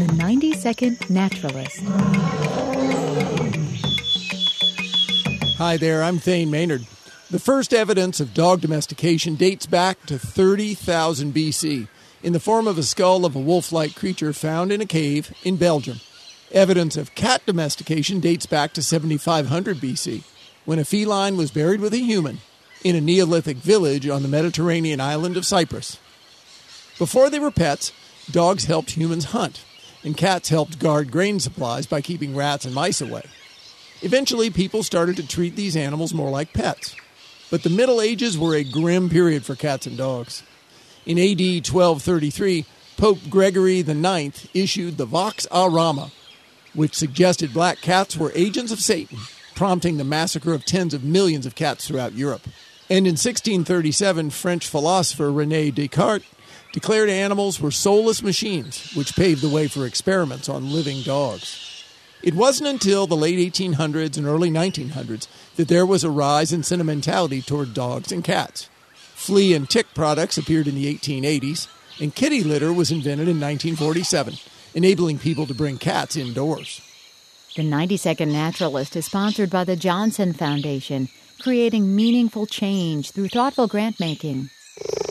The 90-Second Naturalist. Hi there, I'm Thane Maynard. The first evidence of dog domestication dates back to 30,000 BC in the form of a skull of a wolf-like creature found in a cave in Belgium. Evidence of cat domestication dates back to 7,500 BC, when a feline was buried with a human in a Neolithic village on the Mediterranean island of Cyprus. Before they were pets, dogs helped humans hunt, and cats helped guard grain supplies by keeping rats and mice away. Eventually, people started to treat these animals more like pets. But the Middle Ages were a grim period for cats and dogs. In AD 1233, Pope Gregory IX issued the Vox Aurama, which suggested black cats were agents of Satan, prompting the massacre of tens of millions of cats throughout Europe. And in 1637, French philosopher René Descartes declared animals were soulless machines, which paved the way for experiments on living dogs. It wasn't until the late 1800s and early 1900s that there was a rise in sentimentality toward dogs and cats. Flea and tick products appeared in the 1880s, and kitty litter was invented in 1947, enabling people to bring cats indoors. The 90-Second Naturalist is sponsored by the Johnson Foundation, creating meaningful change through thoughtful grant-making.